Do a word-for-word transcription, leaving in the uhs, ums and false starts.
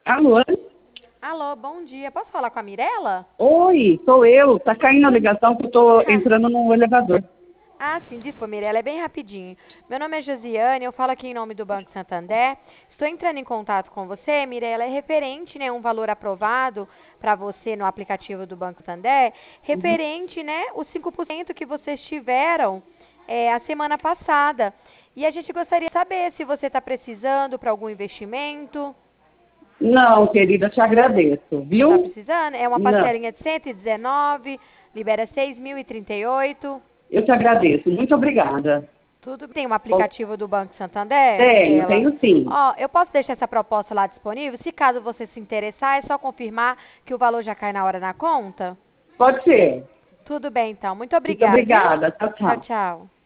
Alô? Alô, bom dia. Posso falar com a Mirela? Oi, sou eu. Tá caindo a ligação que eu tô entrando no elevador. Ah, sim, desculpa, Mirela, é bem rapidinho. Meu nome é Josiane, eu falo aqui em nome do Banco Santander. Estou entrando em contato com você, Mirela, é referente, né, um valor aprovado para você no aplicativo do Banco Santander, Uhum. referente, né, os cinco por cento que vocês tiveram é, a semana passada. E a gente gostaria de saber se você está precisando para algum investimento. Não, querida, te agradeço, Não está viu? precisando? É uma Não, parcelinha de cento e dezenove, libera seis mil e trinta e oito. eu te agradeço. Muito obrigada. Tudo tem um Ó, aplicativo do Banco Santander, tenho, Mirela? tenho sim. Ó, eu posso deixar essa proposta lá disponível? Se caso você se interessar, é só confirmar que o valor já cai na hora na conta? Pode ser. Tudo bem, então. Muito Muito obrigada, viu? obrigada. Tchau, Tchau, tchau. tchau.